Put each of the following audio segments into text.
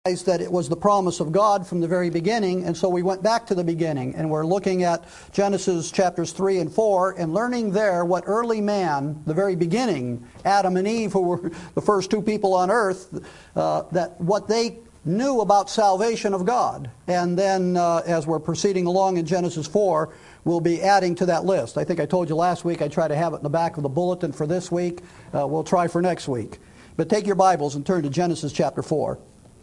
that it was the promise of God from the very beginning, and so we went back to the beginning, and we're looking at Genesis chapters 3 and 4 and learning there what early man, the very beginning, Adam and Eve, who were the first two people on earth, that what they knew about salvation of God. And then as we're proceeding along in Genesis 4, we'll be adding to that list. I think I told you last week I try to have it in the back of the bulletin for this week. We'll try for next week. But take your Bibles and turn to Genesis chapter 4.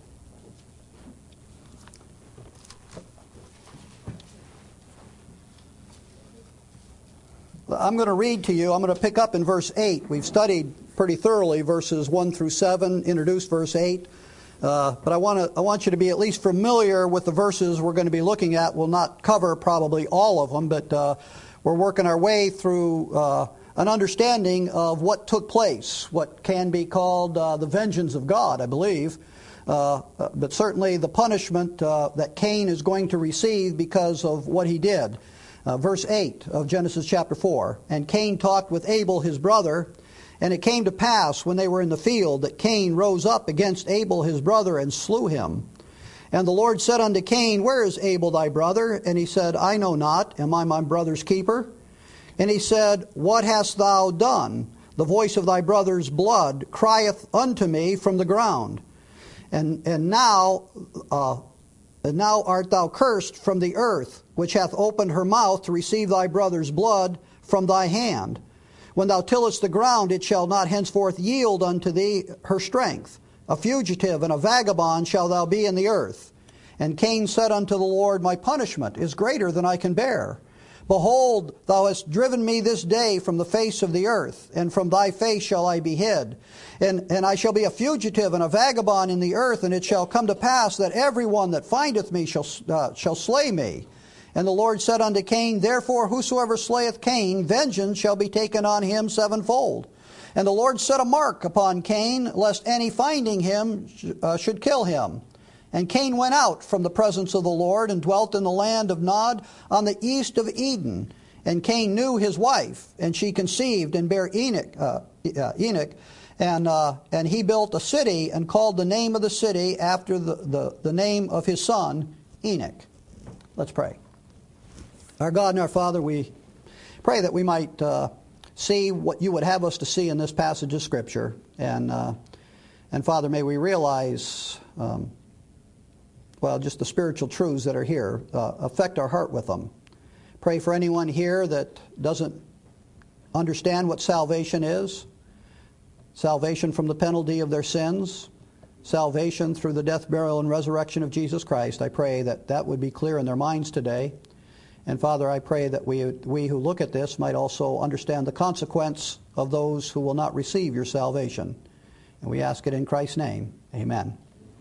I'm going to read to you, I'm going to pick up in verse 8. We've studied pretty thoroughly verses 1 through 7, introduced verse 8. But I want you to be at least familiar with the verses we're going to be looking at. We'll not cover probably all of them, but we're working our way through an understanding of what took place, what can be called the vengeance of God, I believe. But certainly the punishment that Cain is going to receive because of what he did. Verse 8 of Genesis chapter 4. And Cain talked with Abel his brother, and it came to pass when they were in the field that Cain rose up against Abel his brother and slew him. And the Lord said unto Cain, Where is Abel thy brother? And he said, I know not. Am I my brother's keeper? And he said, What hast thou done? The voice of thy brother's blood crieth unto me from the ground. And now art thou cursed from the earth, which hath opened her mouth to receive thy brother's blood from thy hand. When thou tillest the ground, it shall not henceforth yield unto thee her strength. A fugitive and a vagabond shalt thou be in the earth. And Cain said unto the Lord, My punishment is greater than I can bear. Behold, thou hast driven me this day from the face of the earth, and from thy face shall I be hid. And I shall be a fugitive and a vagabond in the earth, and it shall come to pass that every one that findeth me shall slay me. And the Lord said unto Cain, Therefore whosoever slayeth Cain, vengeance shall be taken on him sevenfold. And the Lord set a mark upon Cain, lest any finding him should kill him. And Cain went out from the presence of the Lord, and dwelt in the land of Nod on the east of Eden. And Cain knew his wife, and she conceived and bare Enoch. And he built a city, and called the name of the city after the name of his son, Enoch. Let's pray. Our God and our Father, we pray that we might see what you would have us to see in this passage of Scripture. And Father, may we realize, just the spiritual truths that are here. Affect our heart with them. Pray for anyone here that doesn't understand what salvation is. Salvation from the penalty of their sins. Salvation through the death, burial, and resurrection of Jesus Christ. I pray that that would be clear in their minds today. And Father, I pray that we who look at this might also understand the consequence of those who will not receive your salvation. And we ask it in Christ's name. Amen.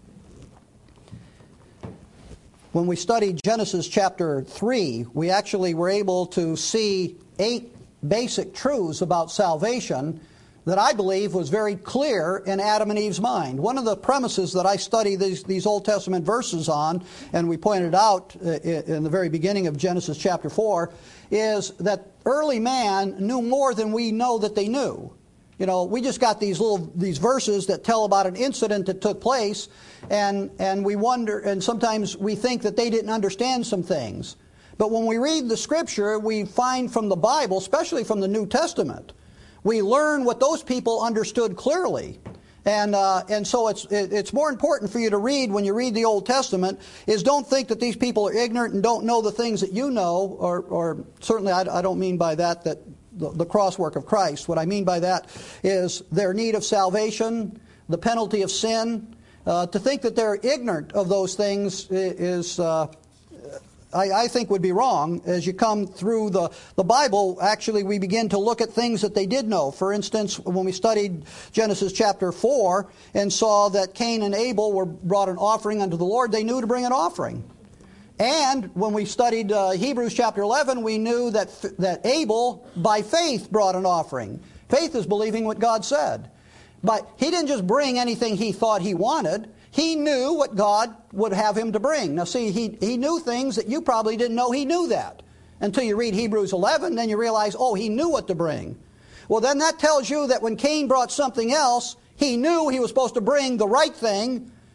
When we studied Genesis chapter 3, we actually were able to see 8 basic truths about salvation that I believe was very clear in Adam and Eve's mind. One of the premises that I study these Old Testament verses on, and we pointed out in the very beginning of Genesis chapter 4, is that early man knew more than we know that they knew. You know, we just got these verses that tell about an incident that took place, and we wonder, and sometimes we think that they didn't understand some things. But when we read the Scripture, we find from the Bible, especially from the New Testament, we learn what those people understood clearly. And so it's more important for you to read when you read the Old Testament is don't think that these people are ignorant and don't know the things that you know, or certainly I don't mean by that the crosswork of Christ. What I mean by that is their need of salvation, the penalty of sin. To think that they're ignorant of those things is, I think, would be wrong. As you come through the Bible, actually we begin to look at things that they did know. For instance, when we studied Genesis chapter 4 and saw that Cain and Abel brought an offering unto the Lord, they knew to bring an offering. And when we studied Hebrews chapter 11, we knew that Abel, by faith, brought an offering. Faith is believing what God said. But he didn't just bring anything he thought he wanted. He knew what God would have him to bring. Now see, he knew things that you probably didn't know he knew that. Until you read Hebrews 11, then you realize, oh, he knew what to bring. Well, then that tells you that when Cain brought something else, he knew he was supposed to bring the right thing,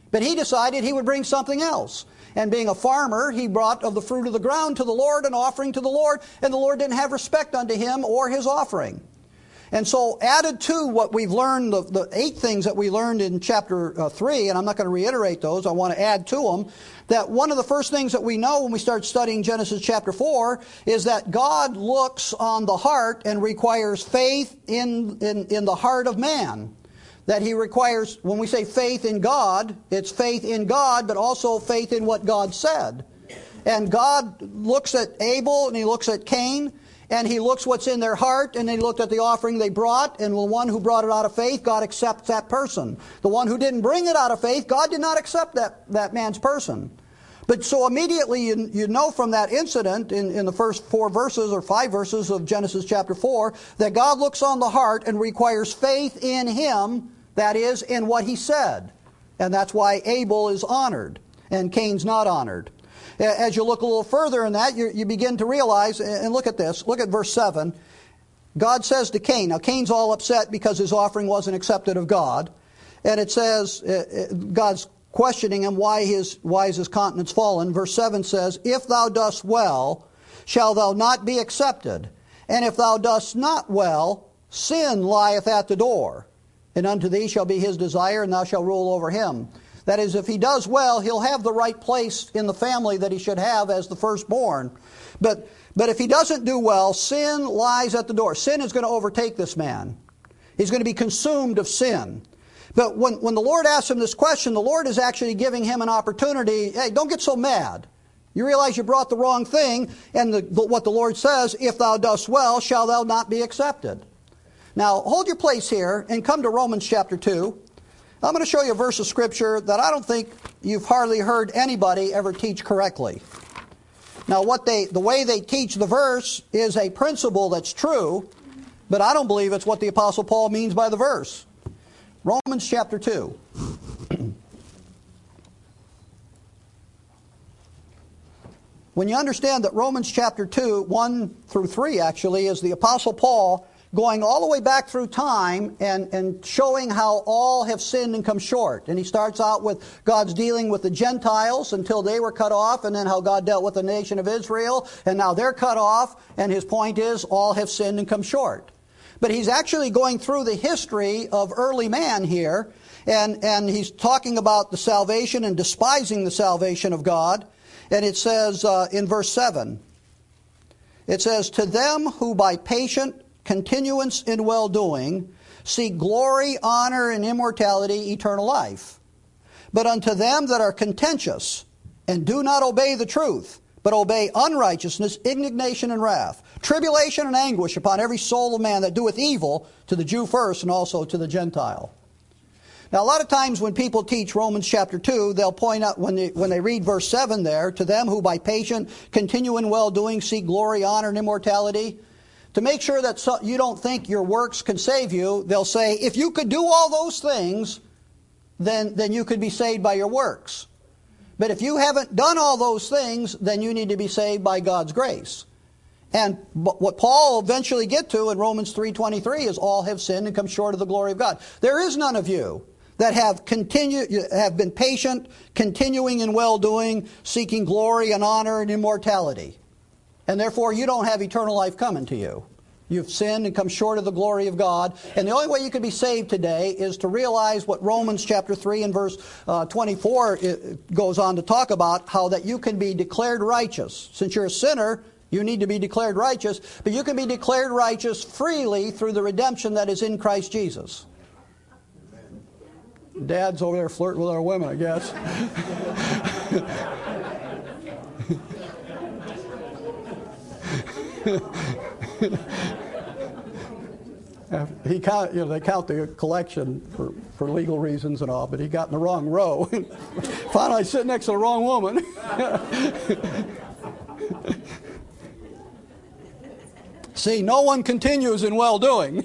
But he decided he would bring something else. And being a farmer, he brought of the fruit of the ground to the Lord, an offering to the Lord, and the Lord didn't have respect unto him or his offering. And so added to what we've learned, the 8 things that we learned in chapter 3, and I'm not going to reiterate those, I want to add to them, that one of the first things that we know when we start studying Genesis chapter 4 is that God looks on the heart and requires faith in the heart of man. That he requires, when we say faith in God, it's faith in God, but also faith in what God said. And God looks at Abel and he looks at Cain, and he looks what's in their heart, and he looked at the offering they brought, and the one who brought it out of faith, God accepts that person. The one who didn't bring it out of faith, God did not accept that man's person. But so immediately you know from that incident in the first 4 verses or 5 verses of Genesis chapter 4 that God looks on the heart and requires faith in him, that is, in what he said. And that's why Abel is honored and Cain's not honored. As you look a little further in that, you begin to realize, and look at this, look at verse 7. God says to Cain, now Cain's all upset because his offering wasn't accepted of God. And it says, God's questioning him, why is his countenance fallen? Verse 7 says, if thou dost well, shall thou not be accepted? And if thou dost not well, sin lieth at the door. And unto thee shall be his desire, and thou shalt rule over him. That is, if he does well, he'll have the right place in the family that he should have as the firstborn. But if he doesn't do well, sin lies at the door. Sin is going to overtake this man. He's going to be consumed of sin. But when the Lord asks him this question, the Lord is actually giving him an opportunity. Hey, don't get so mad. You realize you brought the wrong thing, and what the Lord says, if thou dost well, shall thou not be accepted. Now, hold your place here and come to Romans chapter 2. I'm going to show you a verse of Scripture that I don't think you've hardly heard anybody ever teach correctly. Now, the way they teach the verse is a principle that's true, but I don't believe it's what the Apostle Paul means by the verse. Romans chapter 2. When you understand that Romans chapter 2, 1 through 3 actually, is the Apostle Paul going all the way back through time and showing how all have sinned and come short. And he starts out with God's dealing with the Gentiles until they were cut off, and then how God dealt with the nation of Israel, and now they're cut off, and his point is all have sinned and come short. But he's actually going through the history of early man here, and he's talking about the salvation and despising the salvation of God. And it says in verse 7, it says, to them who by patient continuance in well-doing seek glory, honor, and immortality, eternal life. But unto them that are contentious and do not obey the truth, but obey unrighteousness, indignation and wrath, tribulation and anguish upon every soul of man that doeth evil, to the Jew first and also to the Gentile. Now, a lot of times when people teach Romans chapter 2, they'll point out, when they read verse 7 there, to them who by patient continue in well-doing seek glory, honor, and immortality. To make sure that you don't think your works can save you, they'll say, if you could do all those things, then you could be saved by your works. But if you haven't done all those things, then you need to be saved by God's grace. And what Paul will eventually get to in Romans 3:23 is all have sinned and come short of the glory of God. There is none of you that have been patient, continuing in well-doing, seeking glory and honor and immortality. And therefore, you don't have eternal life coming to you. You've sinned and come short of the glory of God. And the only way you can be saved today is to realize what Romans chapter 3 and verse 24 goes on to talk about, how that you can be declared righteous. Since you're a sinner, you need to be declared righteous. But you can be declared righteous freely through the redemption that is in Christ Jesus. Dad's over there flirting with our women, I guess. They count the collection for legal reasons and all, but he got in the wrong row. Finally, I sit next to the wrong woman. See, no one continues in well-doing.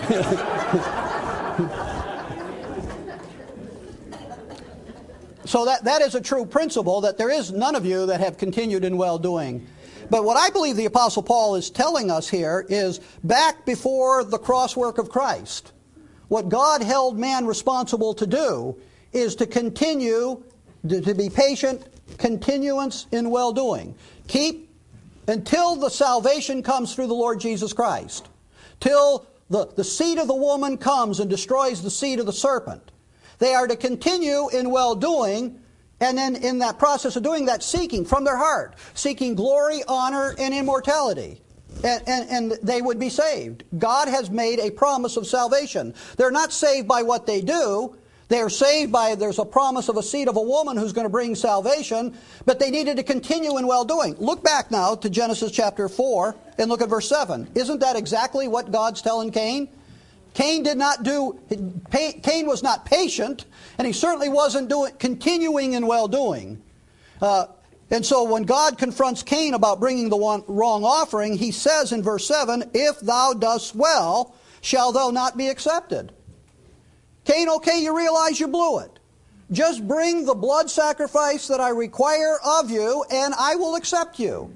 So that is a true principle, that there is none of you that have continued in well-doing. But what I believe the Apostle Paul is telling us here is, back before the cross work of Christ, what God held man responsible to do is to continue, to be patient, continuance in well-doing. Keep until the salvation comes through the Lord Jesus Christ. Till the seed of the woman comes and destroys the seed of the serpent. They are to continue in well-doing, and then in that process of doing that, seeking from their heart, seeking glory, honor, and immortality. And they would be saved. God has made a promise of salvation. They're not saved by what they do. They are saved by, there's a promise of a seed of a woman who's going to bring salvation, but they needed to continue in well-doing. Look back now to Genesis chapter 4 and look at verse 7. Isn't that exactly what God's telling Cain? Cain was not patient, and he certainly wasn't continuing in well-doing. And so when God confronts Cain about bringing the wrong offering, he says in verse 7, "If thou dost well, shall thou not be accepted." Cain, okay, you realize you blew it. Just bring the blood sacrifice that I require of you, and I will accept you.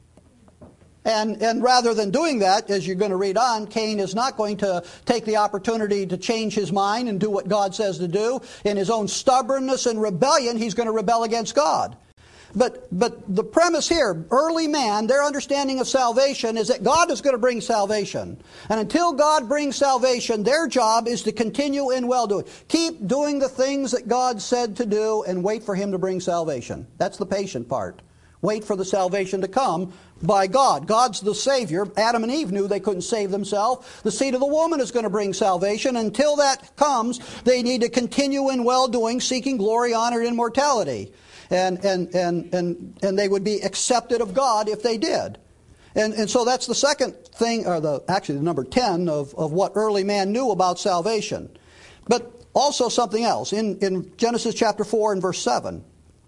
And rather than doing that, as you're going to read on, Cain is not going to take the opportunity to change his mind and do what God says to do. In his own stubbornness and rebellion, he's going to rebel against God. But the premise here, early man, their understanding of salvation is that God is going to bring salvation. And until God brings salvation, their job is to continue in well-doing. Keep doing the things that God said to do and wait for Him to bring salvation. That's the patient part. Wait for the salvation to come by God. God's the Savior. Adam and Eve knew they couldn't save themselves. The seed of the woman is going to bring salvation. Until that comes, they need to continue in well-doing, seeking glory, honor, and immortality. And they would be accepted of God if they did. And so that's the second thing, or actually the number 10 of what early man knew about salvation. But also something else. In Genesis chapter 4 and verse 7,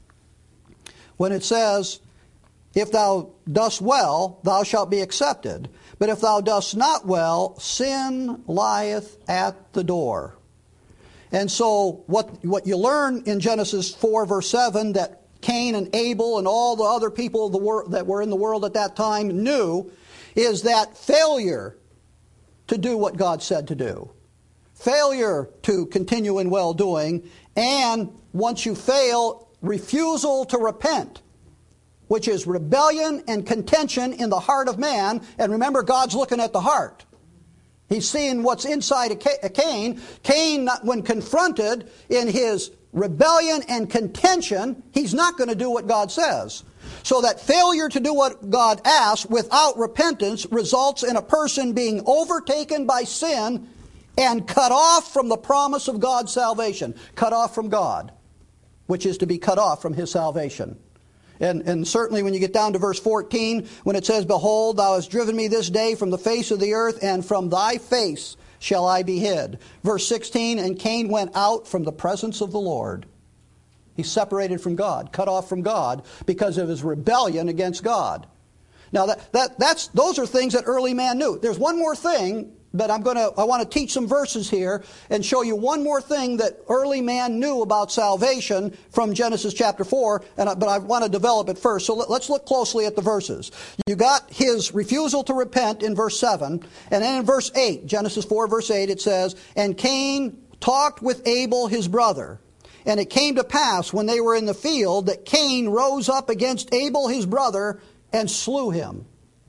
when it says, "If thou dost well, thou shalt be accepted. But if thou dost not well, sin lieth at the door." And so what you learn in Genesis 4 verse 7 that Cain and Abel and all the other people of the world that were in the world at that time knew is that failure to do what God said to do, failure to continue in well-doing, and once you fail, refusal to repent, which is rebellion and contention in the heart of man. And remember, God's looking at the heart. He's seeing what's inside of Cain. Cain, when confronted in his rebellion and contention, he's not going to do what God says. So that failure to do what God asks without repentance results in a person being overtaken by sin and cut off from the promise of God's salvation. Cut off from God, which is to be cut off from His salvation. And certainly when you get down to verse 14, when it says, "Behold, thou hast driven me this day from the face of the earth, and from thy face shall I be hid." Verse 16, "And Cain went out from the presence of the Lord." He's separated from God, cut off from God because of his rebellion against God. Now those are things that early man knew. There's one more thing, but I want to teach some verses here and show you one more thing that early man knew about salvation from Genesis chapter 4, but I want to develop it first. So let's look closely at the verses. You got his refusal to repent in verse 7, and then in verse 8, Genesis 4 verse 8, it says, "And Cain talked with Abel his brother. And it came to pass when they were in the field that Cain rose up against Abel his brother and slew him."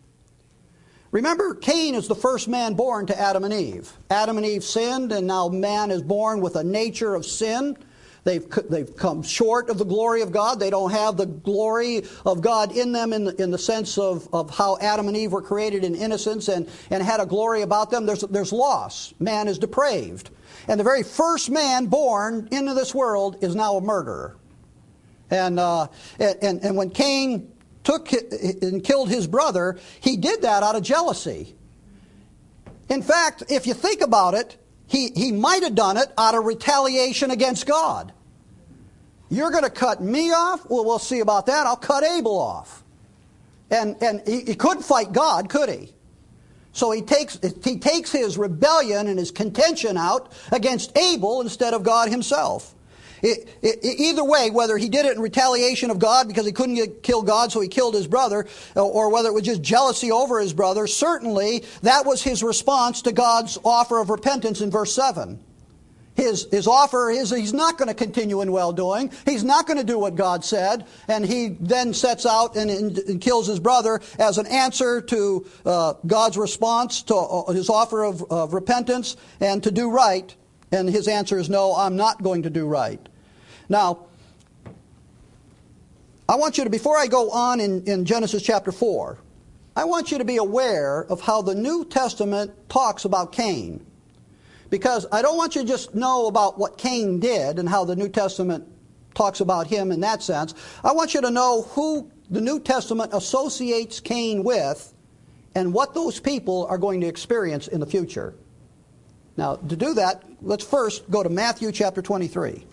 Remember, Cain is the first man born to Adam and Eve. Adam and Eve sinned, and now man is born with a nature of sin. They've come short of the glory of God. They don't have the glory of God in them in the sense of how Adam and Eve were created in innocence and had a glory about them. There's loss. Man is depraved. And the very first man born into this world is now a murderer. And when Cain took and killed his brother, he did that out of jealousy. In fact, if you think about it, he might have done it out of retaliation against God. You're going to cut me off? Well, we'll see about that. I'll cut Abel off. And he couldn't fight God, could he? So he takes his rebellion and his contention out against Abel instead of God himself. Either way, whether he did it in retaliation of God because he couldn't kill God, so he killed his brother, or whether it was just jealousy over his brother, certainly that was his response to God's offer of repentance in verse 7. His offer is he's not going to continue in well-doing. He's not going to do what God said. And he then sets out and kills his brother as an answer to God's response to his offer of repentance and to do right. And his answer is, no, I'm not going to do right. Now, I want you to, before I go on in Genesis chapter 4, I want you to be aware of how the New Testament talks about Cain. Because I don't want you to just know about what Cain did and how the New Testament talks about him in that sense. I want you to know who the New Testament associates Cain with and what those people are going to experience in the future. Now, to do that, let's first go to Matthew chapter 23.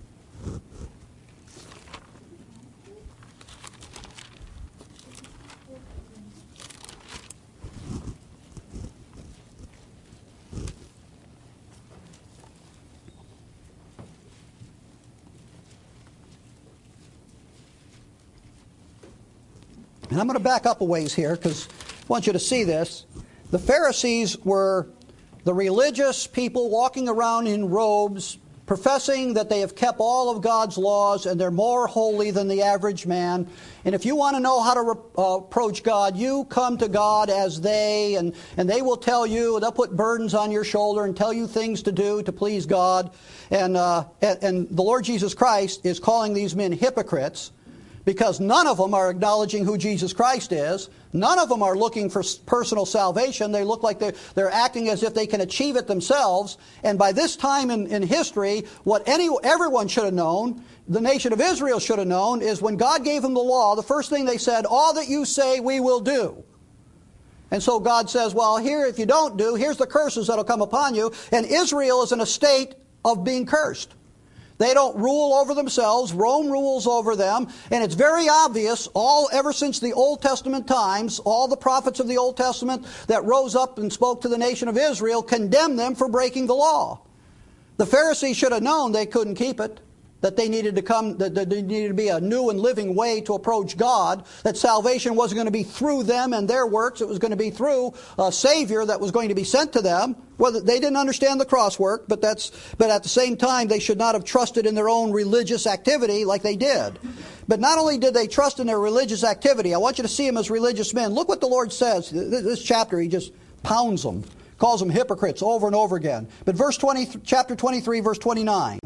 And I'm going to back up a ways here because I want you to see this. The Pharisees were the religious people walking around in robes, professing that they have kept all of God's laws and they're more holy than the average man. And if you want to know how to approach God, you come to God as they, and they will tell you, they'll put burdens on your shoulder and tell you things to do to please God. And the Lord Jesus Christ is calling these men hypocrites, because none of them are acknowledging who Jesus Christ is. None of them are looking for personal salvation. They look like they're acting as if they can achieve it themselves. And by this time in history, what everyone should have known, the nation of Israel should have known, is when God gave them the law, the first thing they said, all that you say we will do. And so God says, well, here, if you don't do, here's the curses that will come upon you. And Israel is in a state of being cursed. They don't rule over themselves. Rome rules over them. And it's very obvious, ever since the Old Testament times, all the prophets of the Old Testament that rose up and spoke to the nation of Israel condemned them for breaking the law. The Pharisees should have known they couldn't keep it, that they needed to come, that there needed to be a new and living way to approach God, that salvation wasn't going to be through them and their works, it was going to be through a Savior that was going to be sent to them. Well, they didn't understand the cross work, but at the same time, they should not have trusted in their own religious activity like they did. But not only did they trust in their religious activity, I want you to see them as religious men. Look what the Lord says. This chapter, he just pounds them, calls them hypocrites over and over again. But chapter 23, verse 29.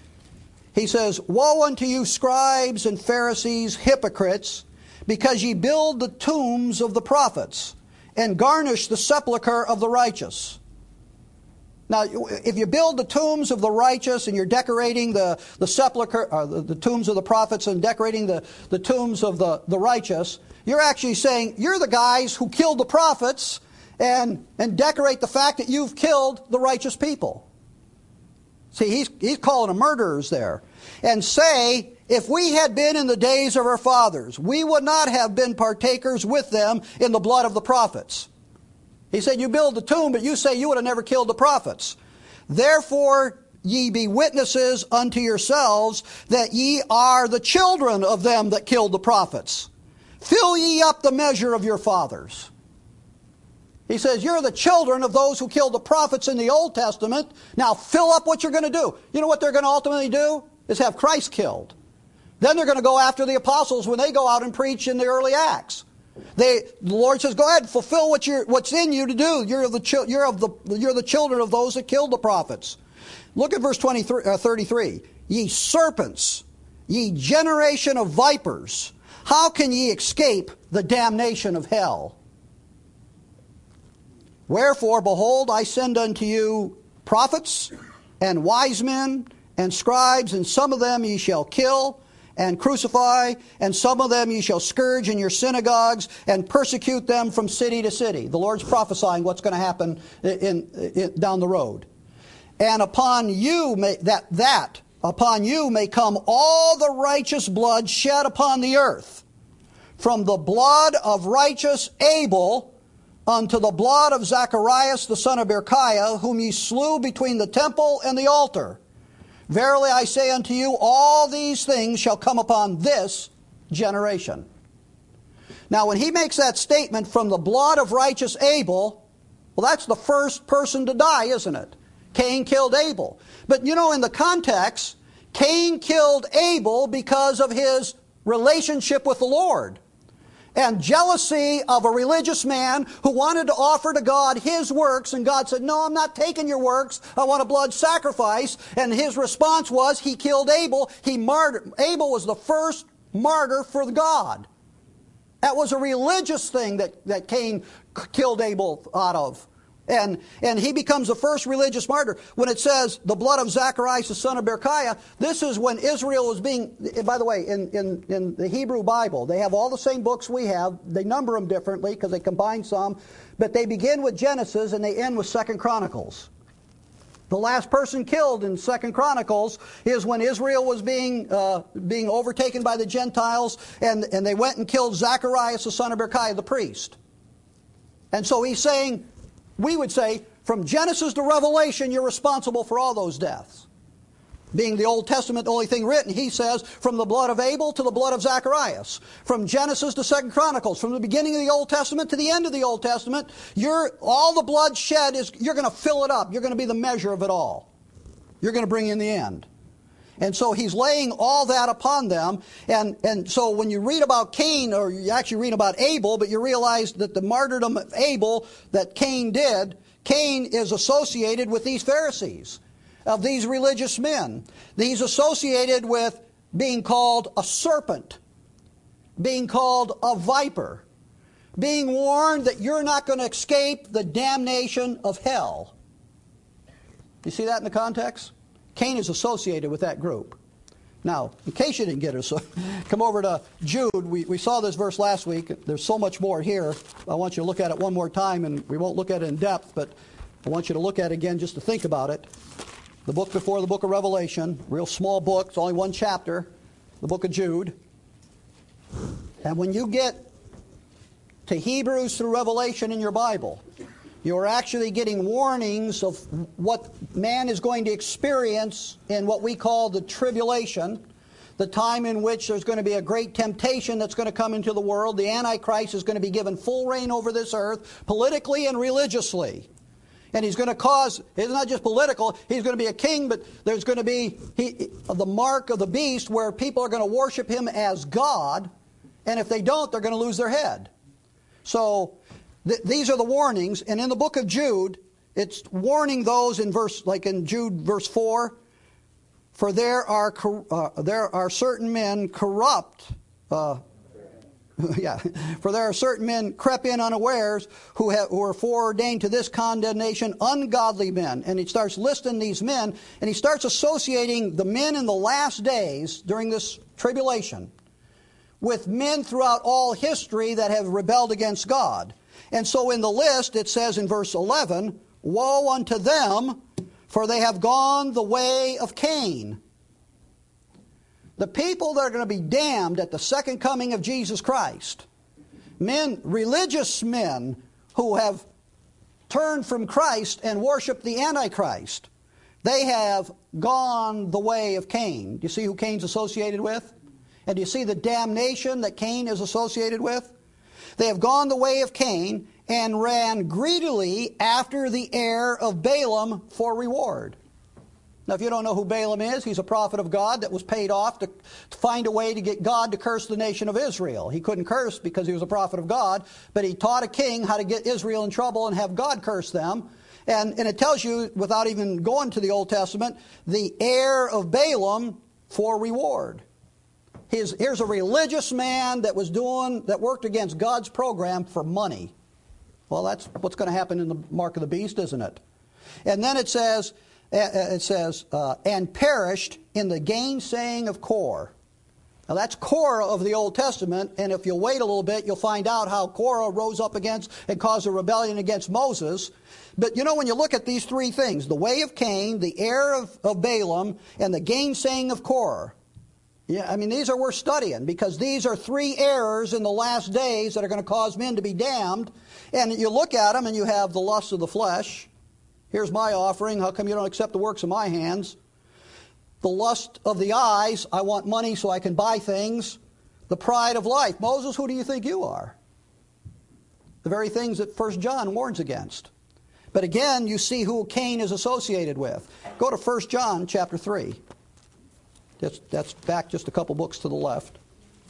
He says, woe unto you, scribes and Pharisees, hypocrites, because ye build the tombs of the prophets and garnish the sepulchre of the righteous. Now, if you build the tombs of the righteous and you're decorating the sepulchre, or the tombs of the prophets and decorating the tombs of the righteous, you're actually saying you're the guys who killed the prophets and decorate the fact that you've killed the righteous people. See, he's calling them murderers there. And say, if we had been in the days of our fathers, we would not have been partakers with them in the blood of the prophets. He said, you build the tomb, but you say you would have never killed the prophets. Therefore, ye be witnesses unto yourselves that ye are the children of them that killed the prophets. Fill ye up the measure of your fathers. He says, you're the children of those who killed the prophets in the Old Testament. Now fill up what you're going to do. You know what they're going to ultimately do? Is have Christ killed. Then they're going to go after the apostles when they go out and preach in the early Acts. The Lord says, go ahead, fulfill what's in you to do. You're the children of those that killed the prophets. Look at verse 33. Ye serpents, ye generation of vipers, how can ye escape the damnation of hell? Wherefore, behold, I send unto you prophets and wise men and scribes, and some of them ye shall kill and crucify, and some of them ye shall scourge in your synagogues and persecute them from city to city. The Lord's prophesying what's going to happen down the road. And upon you upon you may come all the righteous blood shed upon the earth, from the blood of righteous Abel unto the blood of Zacharias the son of Berechiah, whom ye slew between the temple and the altar. Verily I say unto you, all these things shall come upon this generation. Now when he makes that statement, from the blood of righteous Abel, well, that's the first person to die, isn't it? Cain killed Abel. But you know, in the context, Cain killed Abel because of his relationship with the Lord. And jealousy of a religious man who wanted to offer to God his works, and God said, no, I'm not taking your works, I want a blood sacrifice. And his response was, he killed Abel. Abel was the first martyr for God. That was a religious thing that Cain killed Abel out of. And he becomes the first religious martyr. When it says the blood of Zacharias the son of Berechiah, this is when Israel was being, by the way, in the Hebrew Bible, they have all the same books we have. They number them differently because they combine some. But they begin with Genesis and they end with 2 Chronicles. The last person killed in 2 Chronicles is when Israel was being overtaken by the Gentiles, and they went and killed Zacharias the son of Berechiah, the priest. And so he's saying, we would say, from Genesis to Revelation, you're responsible for all those deaths. Being the Old Testament, the only thing written, he says, from the blood of Abel to the blood of Zacharias. From Genesis to 2 Chronicles. From the beginning of the Old Testament to the end of the Old Testament, all the blood shed, you're going to fill it up. You're going to be the measure of it all. You're going to bring in the end. And so he's laying all that upon them. And so when you read about Cain, or you actually read about Abel, but you realize that the martyrdom of Abel that Cain did, Cain is associated with these Pharisees, of these religious men. He's associated with being called a serpent, being called a viper, being warned that you're not going to escape the damnation of hell. You see that in the context? Cain is associated with that group. Now, in case you didn't get it, so come over to Jude. We saw this verse last week. There's so much more here. I want you to look at it one more time, and we won't look at it in depth, but I want you to look at it again just to think about it. The book before the book of Revelation, real small book, it's only one chapter, the book of Jude. And when you get to Hebrews through Revelation in your Bible, you're actually getting warnings of what man is going to experience in what we call the tribulation, the time in which there's going to be a great temptation that's going to come into the world. The Antichrist is going to be given full reign over this earth, politically and religiously. And he's going to cause, it's not just political, he's going to be a king, but there's going to be the mark of the beast where people are going to worship him as God, and if they don't, they're going to lose their head. So these are the warnings, and in the book of Jude, it's warning those in Jude verse 4, for there are certain men corrupt, for there are certain men crept in unawares who are foreordained to this condemnation, ungodly men. And he starts listing these men, and he starts associating the men in the last days during this tribulation with men throughout all history that have rebelled against God. And so in the list it says in verse 11, woe unto them, for they have gone the way of Cain. The people that are going to be damned at the second coming of Jesus Christ, religious men who have turned from Christ and worshiped the Antichrist, they have gone the way of Cain. Do you see who Cain's associated with? And do you see the damnation that Cain is associated with? They have gone the way of Cain and ran greedily after the heir of Balaam for reward. Now, if you don't know who Balaam is, he's a prophet of God that was paid off to find a way to get God to curse the nation of Israel. He couldn't curse because he was a prophet of God, but he taught a king how to get Israel in trouble and have God curse them. And it tells you, without even going to the Old Testament, the heir of Balaam for reward. Here's a religious man that worked against God's program for money. Well, that's what's going to happen in the mark of the beast, isn't it? And then it says, and perished in the gainsaying of Korah. Now that's Korah of the Old Testament, and if you'll wait a little bit, you'll find out how Korah rose up against and caused a rebellion against Moses. But you know, when you look at these three things, the way of Cain, the heir of Balaam, and the gainsaying of Korah, yeah, I mean, these are worth studying, because these are three errors in the last days that are going to cause men to be damned. And you look at them and you have the lust of the flesh. Here's my offering. How come you don't accept the works of my hands? The lust of the eyes. I want money so I can buy things. The pride of life. Moses, who do you think you are? The very things that 1 John warns against. But again, you see who Cain is associated with. Go to 1 John chapter 3. That's back just a couple books to the left.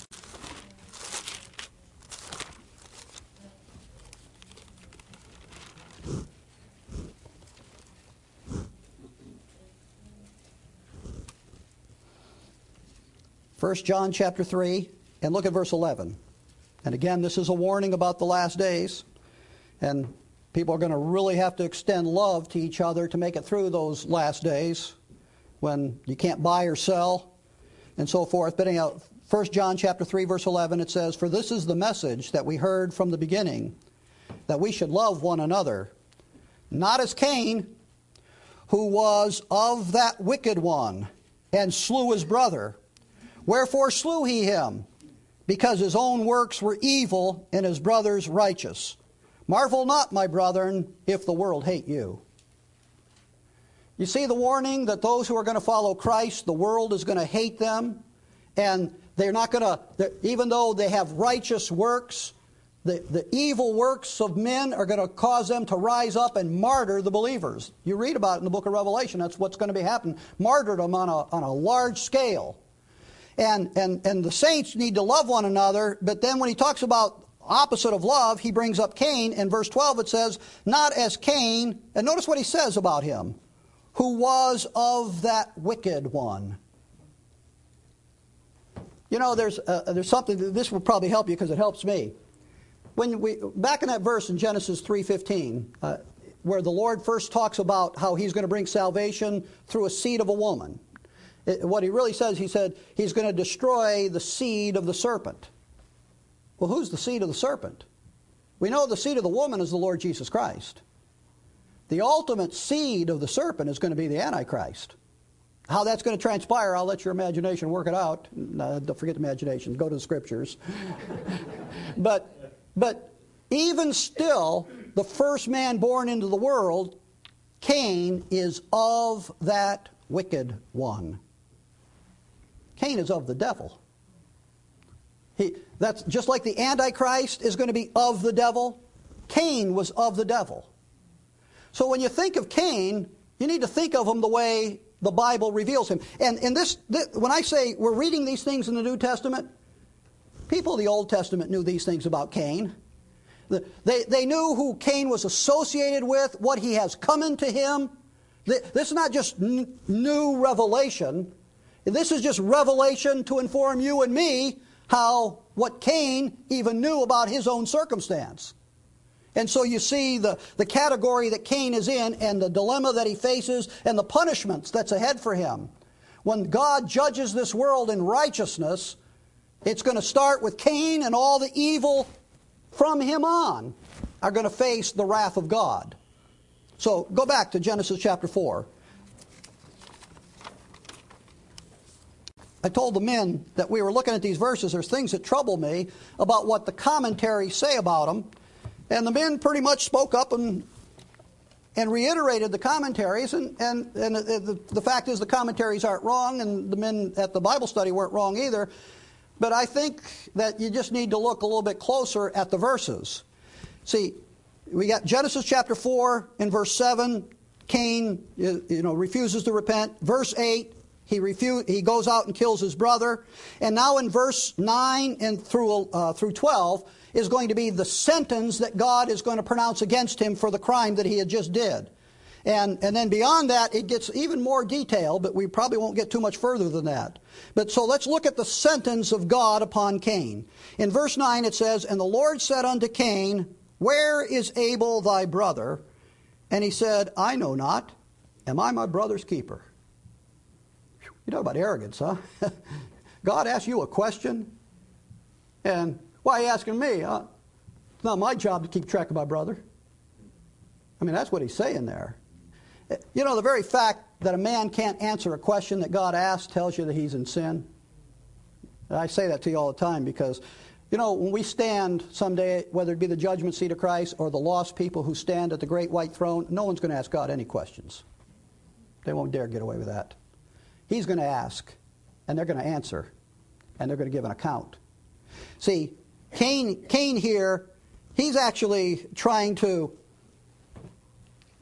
First John chapter 3, and look at verse 11. And again, this is a warning about the last days. And people are going to really have to extend love to each other to make it through those last days when you can't buy or sell and so forth. But anyhow, 1 John chapter 3, verse 11, it says, "For this is the message that we heard from the beginning, that we should love one another, not as Cain, who was of that wicked one, and slew his brother. Wherefore slew he him? Because his own works were evil, and his brother's righteous. Marvel not, my brethren, if the world hate you." You see the warning that those who are going to follow Christ, the world is going to hate them, and they're not going to, even though they have righteous works, the evil works of men are going to cause them to rise up and martyr the believers. You read about it in the book of Revelation. That's what's going to be happening. Martyrdom on a large scale. And the saints need to love one another, but then when he talks about opposite of love, he brings up Cain. In verse 12 it says, "Not as Cain," and notice what he says about him, "who was of that wicked one." You know, there's something, this will probably help you because it helps me. Back in that verse in Genesis 3:15, where the Lord first talks about how he's going to bring salvation through a seed of a woman. What he really says, he said, he's going to destroy the seed of the serpent. Well, who's the seed of the serpent? We know the seed of the woman is the Lord Jesus Christ. The ultimate seed of the serpent is going to be the Antichrist. How that's going to transpire, I'll let your imagination work it out. Don't forget the imagination. Go to the Scriptures. But even still, the first man born into the world, Cain, is of that wicked one. Cain is of the devil. That's just like the Antichrist is going to be of the devil. Cain was of the devil. So when you think of Cain, you need to think of him the way the Bible reveals him. And when I say we're reading these things in the New Testament, people of the Old Testament knew these things about Cain. They knew who Cain was associated with, what he has come into him. This is not just new revelation. This is just revelation to inform you and me what Cain even knew about his own circumstance. And so you see the category that Cain is in and the dilemma that he faces and the punishments that's ahead for him. When God judges this world in righteousness, it's going to start with Cain, and all the evil from him on are going to face the wrath of God. So go back to Genesis chapter 4. I told the men that we were looking at these verses. There's things that trouble me about what the commentaries say about them. And the men pretty much spoke up and reiterated the commentaries. And the fact is the commentaries aren't wrong, and the men at the Bible study weren't wrong either. But I think that you just need to look a little bit closer at the verses. See, we got Genesis chapter 4 in verse 7. Cain, refuses to repent. Verse 8. He goes out and kills his brother. And now in verse 9 and through 12 is going to be the sentence that God is going to pronounce against him for the crime that he had just did. And then beyond that, it gets even more detailed, but we probably won't get too much further than that. But so let's look at the sentence of God upon Cain. In verse 9 it says, "And the Lord said unto Cain, Where is Abel thy brother? And he said, I know not. Am I my brother's keeper?" You talk about arrogance, huh? God asks you a question, and why are you asking me? It's not my job to keep track of my brother. I mean, that's what he's saying there. You know, the very fact that a man can't answer a question that God asks tells you that he's in sin. And I say that to you all the time because, when we stand someday, whether it be the judgment seat of Christ or the lost people who stand at the great white throne, no one's going to ask God any questions. They won't dare get away with that. He's going to ask, and they're going to answer, and they're going to give an account. See, Cain here, he's actually trying to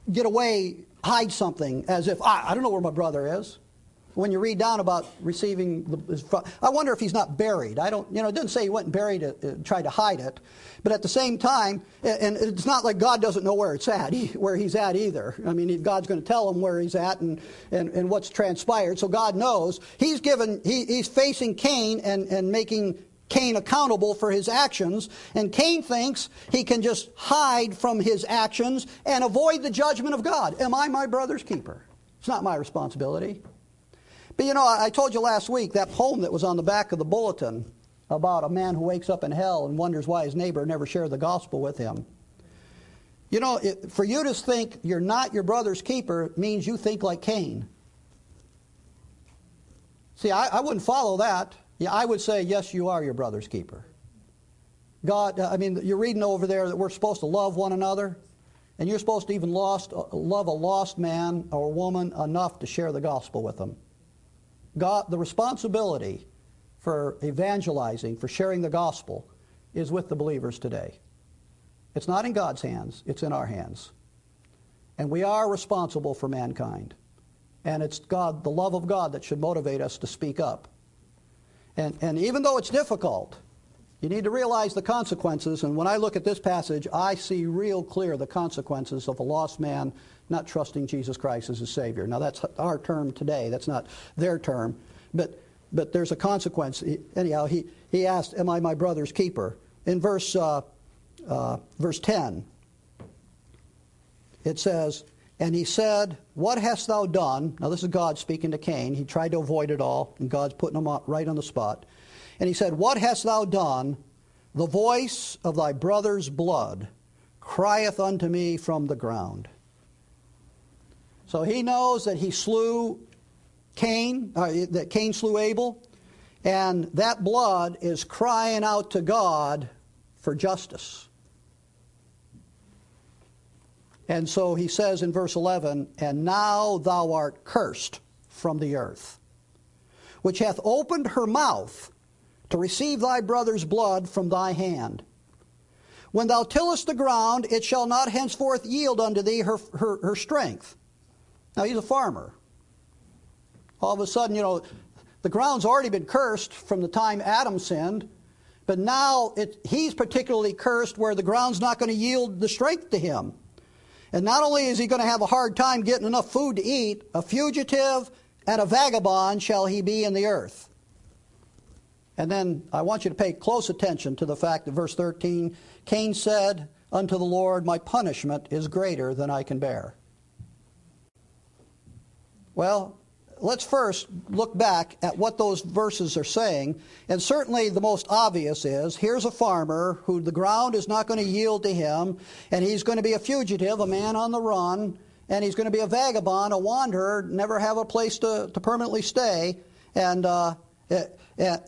get away, hide something, as if, I don't know where my brother is. When you read down about receiving I wonder if he's not buried. It doesn't say he went and buried it, tried to hide it. But at the same time, and it's not like God doesn't know where it's at, where he's at either. I mean, God's going to tell him where he's at and what's transpired. So God knows. He's facing Cain and making Cain accountable for his actions. And Cain thinks he can just hide from his actions and avoid the judgment of God. Am I my brother's keeper? It's not my responsibility. But I told you last week that poem that was on the back of the bulletin about a man who wakes up in hell and wonders why his neighbor never shared the gospel with him. For you to think you're not your brother's keeper means you think like Cain. See, I wouldn't follow that. Yeah, I would say, yes, you are your brother's keeper. God, you're reading over there that we're supposed to love one another, and you're supposed to even love a lost man or woman enough to share the gospel with them. God, the responsibility for evangelizing, for sharing the gospel, is with the believers today. It's not in God's hands, it's in our hands. And we are responsible for mankind. And it's God, the love of God, that should motivate us to speak up. And even though it's difficult, you need to realize the consequences. And when I look at this passage, I see real clear the consequences of a lost man not trusting Jesus Christ as his Savior. Now, that's our term today. That's not their term. But there's a consequence. Anyhow, he asked, am I my brother's keeper? In verse 10, it says, and he said, what hast thou done? Now, this is God speaking to Cain. He tried to avoid it all, and God's putting him right on the spot. And he said, what hast thou done? The voice of thy brother's blood crieth unto me from the ground. So he knows that he slew Cain, that Cain slew Abel, and that blood is crying out to God for justice. And so he says in verse 11, and now thou art cursed from the earth, which hath opened her mouth to receive thy brother's blood from thy hand. When thou tillest the ground, it shall not henceforth yield unto thee her strength. Now, he's a farmer. All of a sudden, the ground's already been cursed from the time Adam sinned, but now he's particularly cursed where the ground's not going to yield the strength to him. And not only is he going to have a hard time getting enough food to eat, a fugitive and a vagabond shall he be in the earth. And then I want you to pay close attention to the fact that verse 13, Cain said unto the Lord, my punishment is greater than I can bear. Well, let's first look back at what those verses are saying. And certainly the most obvious is, here's a farmer who the ground is not going to yield to him, and he's going to be a fugitive, a man on the run, and he's going to be a vagabond, a wanderer, never have a place to permanently stay, and that's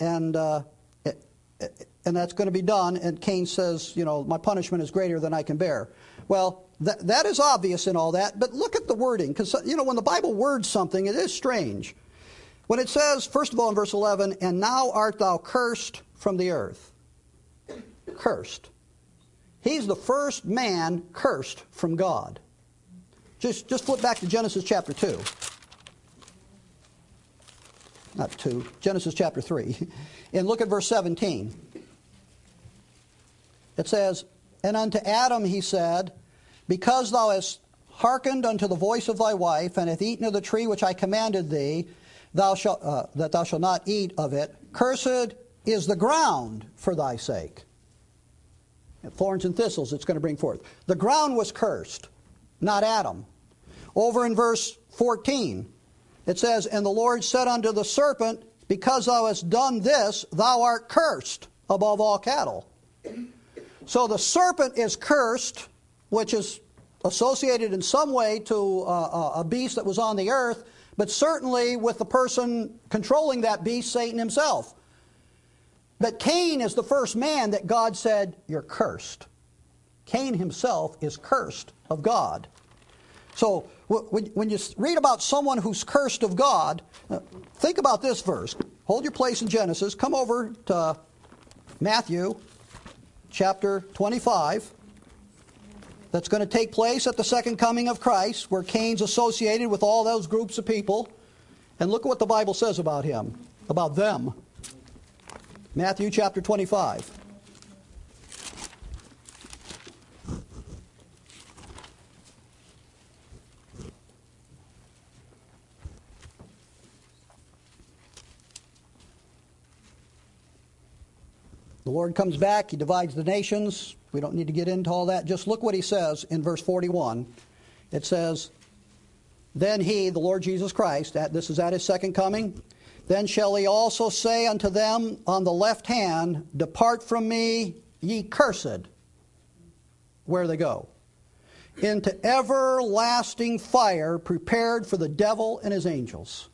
going to be done. And Cain says, my punishment is greater than I can bear. Well, that is obvious in all that, but look at the wording, because, when the Bible words something, it is strange. When it says, first of all in verse 11, and now art thou cursed from the earth. Cursed. He's the first man cursed from God. Just flip back to Genesis chapter 2. Not 2, Genesis chapter 3. And look at verse 17. It says, and unto Adam he said, because thou hast hearkened unto the voice of thy wife, and hast eaten of the tree which I commanded thee, that thou shalt not eat of it, cursed is the ground for thy sake. Thorns and thistles it's going to bring forth. The ground was cursed, not Adam. Over in verse 14, it says, and the Lord said unto the serpent, because thou hast done this, thou art cursed above all cattle. So the serpent is cursed, which is associated in some way to a beast that was on the earth, but certainly with the person controlling that beast, Satan himself. But Cain is the first man that God said, you're cursed. Cain himself is cursed of God. So when you read about someone who's cursed of God, think about this verse. Hold your place in Genesis. Come over to Matthew chapter 25. that's going to take place at the second coming of Christ, where Cain's associated with all those groups of people. And look what the Bible says about him, about them. Matthew chapter 25. The Lord comes back, He divides the nations. We don't need to get into all that. Just look what He says in verse 41. It says, Then He, the Lord Jesus Christ, this is at His second coming, then shall He also say unto them on the left hand, Depart from me, ye cursed. Where they go? Into everlasting fire prepared for the devil and his angels.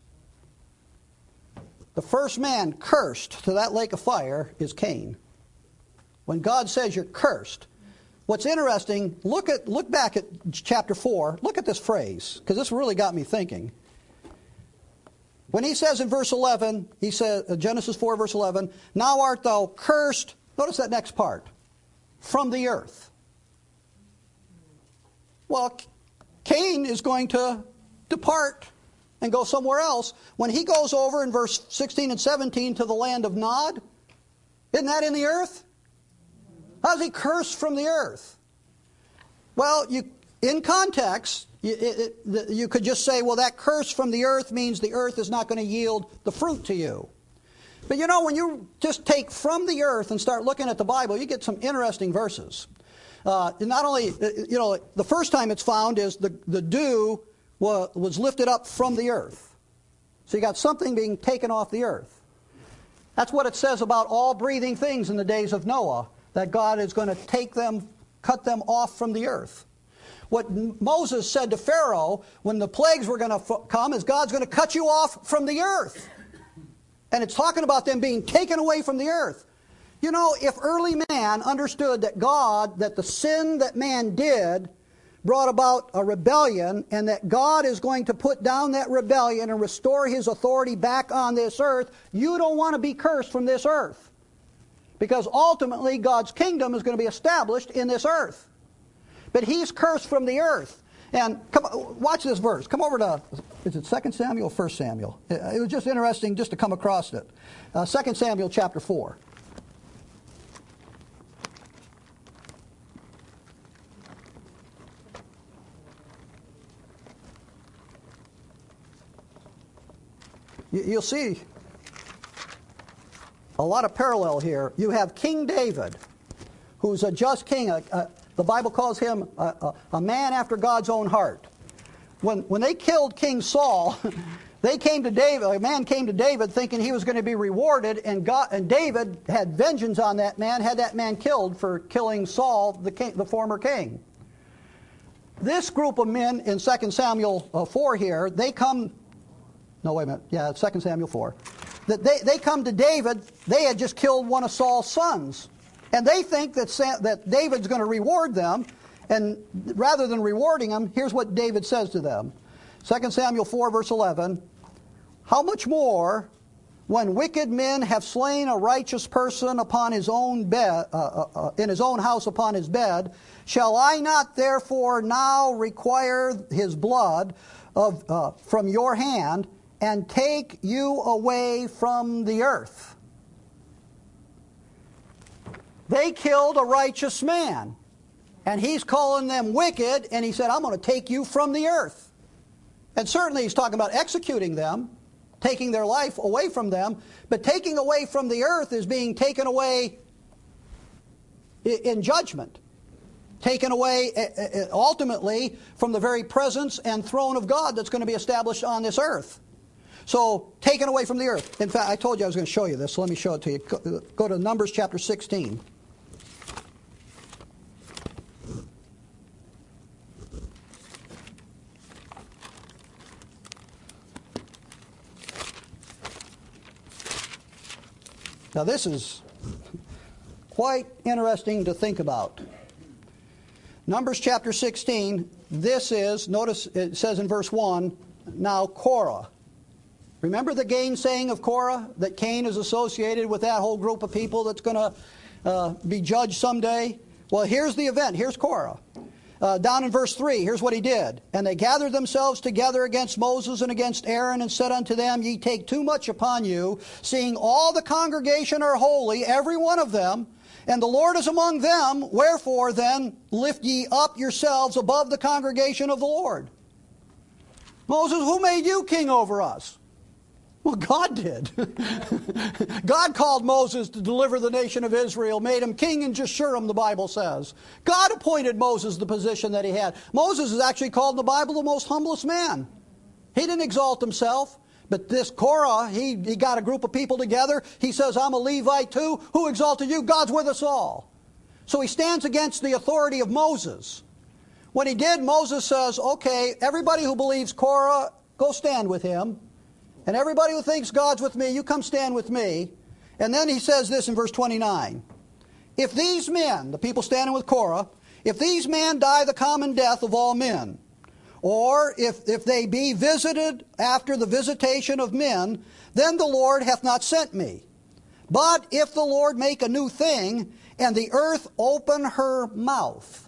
The first man cursed to that lake of fire is Cain. When God says you're cursed, what's interesting, look back at chapter 4. Look at this phrase, because this really got me thinking. When he says in verse 11, he says, Genesis 4, verse 11, Now art thou cursed, notice that next part, from the earth. Well, Cain is going to depart and go somewhere else. When he goes over in verse 16 and 17 to the land of Nod, isn't that in the earth? How's he cursed from the earth? Well, in context, you could just say, well, that curse from the earth means the earth is not going to yield the fruit to you. But you know, when you just take from the earth and start looking at the Bible, you get some interesting verses. Not only, the first time it's found is the dew was lifted up from the earth. So you got something being taken off the earth. That's what it says about all breathing things in the days of Noah, that God is going to take them, cut them off from the earth. What Moses said to Pharaoh when the plagues were going to come is God's going to cut you off from the earth. And it's talking about them being taken away from the earth. You know, if early man understood that the sin that man did brought about a rebellion, and that God is going to put down that rebellion and restore His authority back on this earth, you don't want to be cursed from this earth. Because ultimately God's kingdom is going to be established in this earth. But He's cursed from the earth. And watch this verse. Come over to, is it 2 Samuel or 1 Samuel? It was just interesting just to come across it. 2 Samuel chapter 4. You'll see a lot of parallel here. You have King David, who's a just king. The Bible calls him a man after God's own heart. When they killed King Saul, a man came to David thinking he was going to be rewarded, and David had vengeance on that man, had that man killed for killing Saul, the former king. This group of men in 2 Samuel 4 here, they come... No, wait a minute. Yeah, 2 Samuel 4. They come to David. They had just killed one of Saul's sons. And they think that David's going to reward them. And rather than rewarding them, here's what David says to them. 2 Samuel 4, verse 11. How much more, when wicked men have slain a righteous person upon his own bed, in his own house upon his bed, shall I not therefore now require his blood from your hand, and take you away from the earth? They killed a righteous man, and he's calling them wicked, and he said, I'm going to take you from the earth. And certainly he's talking about executing them, taking their life away from them, but taking away from the earth is being taken away in judgment, taken away ultimately from the very presence and throne of God that's going to be established on this earth. So, taken away from the earth. In fact, I told you I was going to show you this, so let me show it to you. Go to Numbers chapter 16. Now this is quite interesting to think about. Numbers chapter 16, this is, notice it says in verse 1, now Korah. Remember the gainsaying of Korah? That Cain is associated with that whole group of people that's going to be judged someday? Well, here's the event. Here's Korah. Down in verse 3, here's what he did. And they gathered themselves together against Moses and against Aaron, and said unto them, Ye take too much upon you, seeing all the congregation are holy, every one of them, and the Lord is among them. Wherefore then lift ye up yourselves above the congregation of the Lord. Moses, who made you king over us? Well, God did. God called Moses to deliver the nation of Israel, made him king in Jeshurun, the Bible says. God appointed Moses the position that he had. Moses is actually called in the Bible the most humblest man. He didn't exalt himself. But this Korah, he got a group of people together. He says, I'm a Levite too. Who exalted you? God's with us all. So he stands against the authority of Moses. When he did, Moses says, okay, everybody who believes Korah, go stand with him. And everybody who thinks God's with me, you come stand with me. And then he says this in verse 29. If these men, the people standing with Korah, if these men die the common death of all men, or if they be visited after the visitation of men, then the Lord hath not sent me. But if the Lord make a new thing, and the earth open her mouth.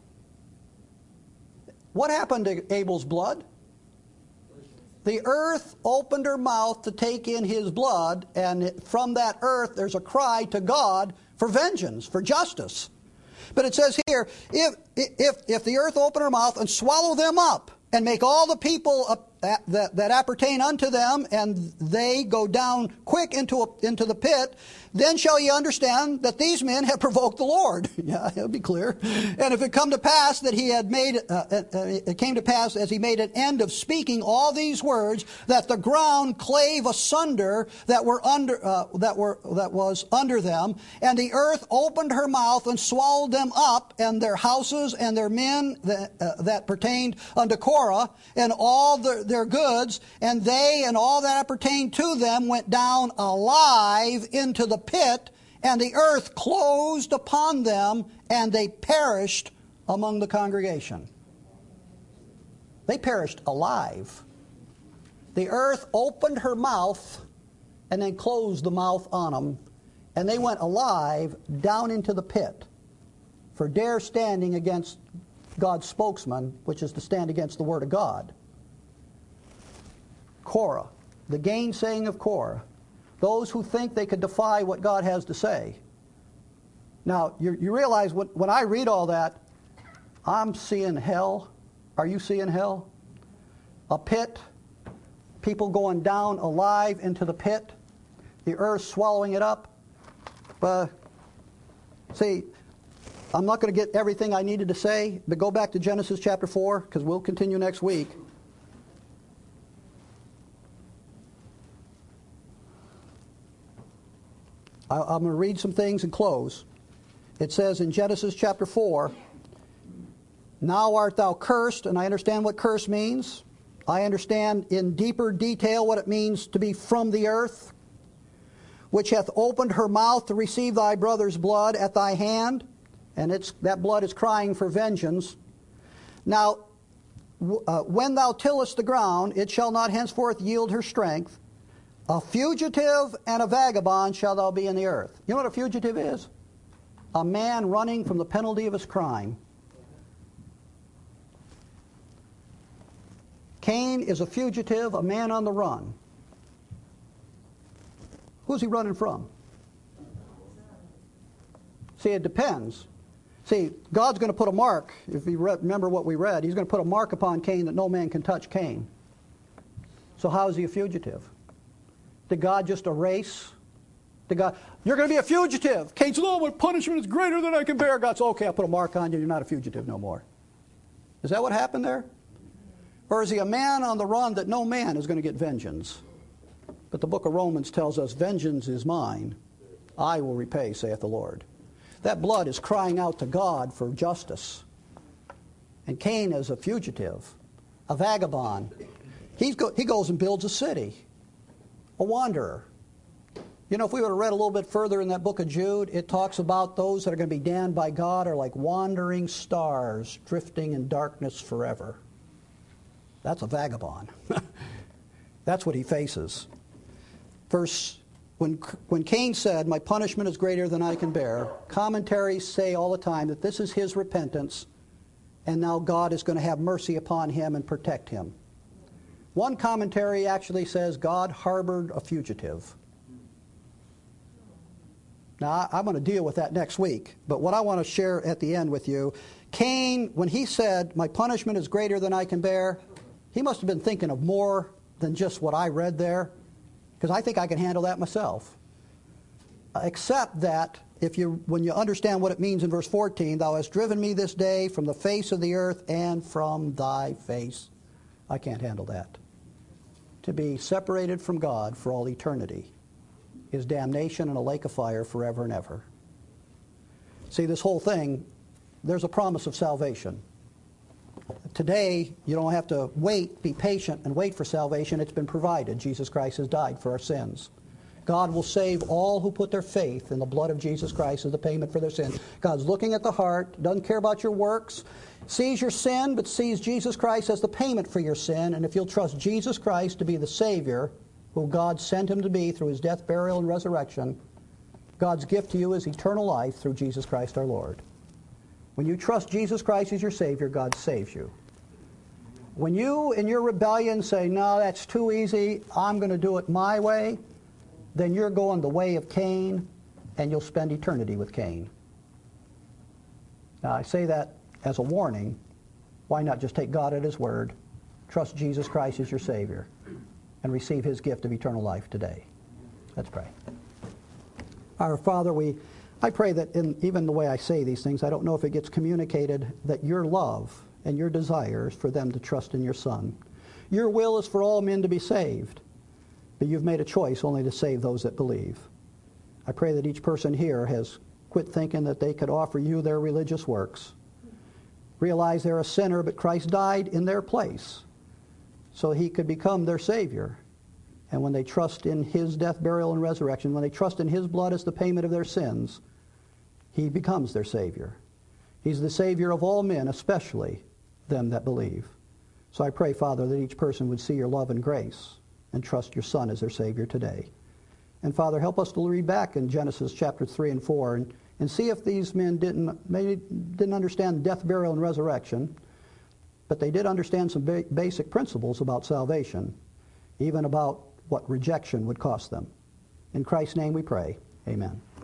What happened to Abel's blood? The earth opened her mouth to take in his blood, and from that earth there's a cry to God for vengeance, for justice. But it says here, if the earth open her mouth and swallow them up, and make all the people that appertain unto them, and they go down quick into the pit, then shall ye understand that these men have provoked the Lord. Yeah, it'll be clear. And if it come to pass that he had made, it came to pass as he made an end of speaking all these words, that the ground clave asunder that was under them, and the earth opened her mouth and swallowed them up, and their houses and their men that pertained unto Korah, and all their goods, and they and all that appertained to them went down alive into the pit, and the earth closed upon them, and they perished among the congregation. They perished alive. The earth opened her mouth and then closed the mouth on them, and they went alive down into the pit for dare standing against God's spokesman, which is to stand against the Word of God. Korah, the gainsaying of Korah, those who think they could defy what God has to say. Now, you realize when I read all that, I'm seeing hell. Are you seeing hell? A pit, people going down alive into the pit, the earth swallowing it up. See, I'm not going to get everything I needed to say, but go back to Genesis chapter 4, because we'll continue next week. I'm going to read some things and close. It says in Genesis chapter 4, Now art thou cursed, and I understand what curse means. I understand in deeper detail what it means to be from the earth, which hath opened her mouth to receive thy brother's blood at thy hand, and that blood is crying for vengeance. Now, when thou tillest the ground, it shall not henceforth yield her strength. A fugitive and a vagabond shall thou be in the earth. You know what a fugitive is? A man running from the penalty of his crime. Cain is a fugitive, a man on the run. Who's he running from? See, it depends. See, God's going to put a mark, if you remember what we read, he's going to put a mark upon Cain that no man can touch Cain. So how is he a fugitive? Did God just erase? Did God, you're going to be a fugitive. Cain said, oh, my punishment is greater than I can bear. God said, okay, I'll put a mark on you. You're not a fugitive no more. Is that what happened there? Or is he a man on the run that no man is going to get vengeance? But the book of Romans tells us, vengeance is mine. I will repay, saith the Lord. That blood is crying out to God for justice. And Cain is a fugitive, a vagabond. He goes and builds a city. A wanderer. You know, if we would have read a little bit further in that book of Jude, it talks about those that are going to be damned by God are like wandering stars drifting in darkness forever. That's a vagabond. That's what he faces. When Cain said, my punishment is greater than I can bear, commentaries say all the time that this is his repentance and now God is going to have mercy upon him and protect him. One commentary actually says God harbored a fugitive. Now, I'm going to deal with that next week, but what I want to share at the end with you, Cain, when he said, my punishment is greater than I can bear, he must have been thinking of more than just what I read there, because I think I can handle that myself. Except that when you understand what it means in verse 14, thou hast driven me this day from the face of the earth and from thy face. I can't handle that. To be separated from God for all eternity is damnation in a lake of fire forever and ever. See, this whole thing, there's a promise of salvation. Today, you don't have to be patient and wait for salvation. It's been provided. Jesus Christ has died for our sins. God will save all who put their faith in the blood of Jesus Christ as the payment for their sin. God's looking at the heart, doesn't care about your works, sees your sin, but sees Jesus Christ as the payment for your sin. And if you'll trust Jesus Christ to be the Savior, who God sent him to be through his death, burial, and resurrection, God's gift to you is eternal life through Jesus Christ our Lord. When you trust Jesus Christ as your Savior, God saves you. When you, in your rebellion, say, no, that's too easy, I'm going to do it my way, then you're going the way of Cain, and you'll spend eternity with Cain. Now, I say that as a warning. Why not just take God at his word, trust Jesus Christ as your Savior, and receive his gift of eternal life today? Let's pray. Our Father, I pray that even the way I say these things, I don't know if it gets communicated that your love and your desire is for them to trust in your Son. Your will is for all men to be saved, but you've made a choice only to save those that believe. I pray that each person here has quit thinking that they could offer you their religious works. Realize they're a sinner, but Christ died in their place so he could become their Savior. And when they trust in his death, burial, and resurrection, when they trust in his blood as the payment of their sins, he becomes their Savior. He's the Savior of all men, especially them that believe. So I pray, Father, that each person would see your love and grace and trust your Son as their Savior today. And Father, help us to read back in Genesis chapter 3 and 4 and see if these men didn't understand death, burial, and resurrection, but they did understand some basic principles about salvation, even about what rejection would cost them. In Christ's name we pray. Amen.